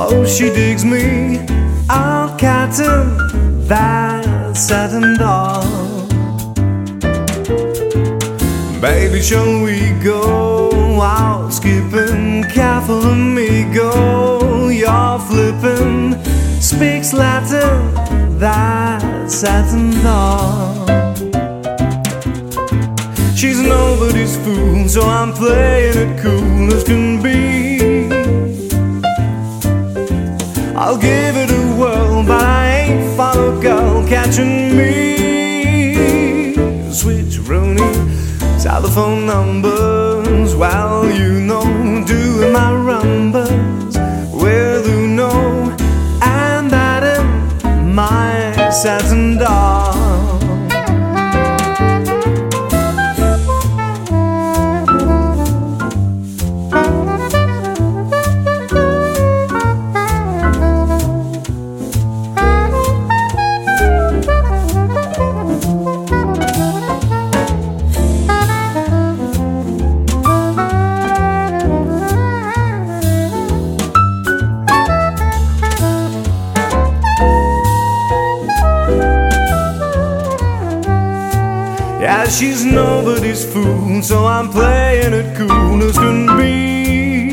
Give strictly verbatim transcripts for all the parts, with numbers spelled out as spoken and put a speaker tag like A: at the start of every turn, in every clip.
A: Oh, she digs me, I'll captain that satin doll. Baby, shall we go out skipping? Careful, amigo, you're flipping. Speaks Latin, that satin doll. She's nobody's fool, so I'm playing it cool as can be. I'll give it a whirl, but I ain't follow girl catching me. Switch Rooney, telephone numbers, well, you know, doing my rumbas with Uno, and that in my satin doll. Yeah, she's nobody's fool, so I'm playing it cool as can be.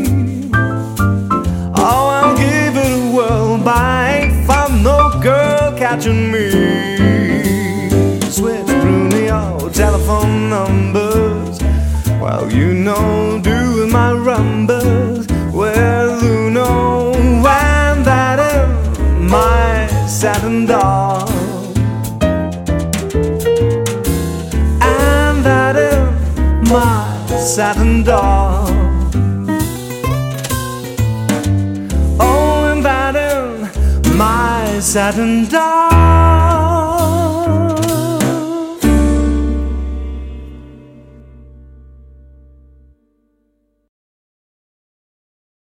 A: Oh, I'll give it a whirl, but I ain't found no girl catching me. Switch Rooney, oh, telephone numbers, well, you know, doing my rumbas with Uno, and that in my satin doll. My satin doll. Oh, and that in my satin doll.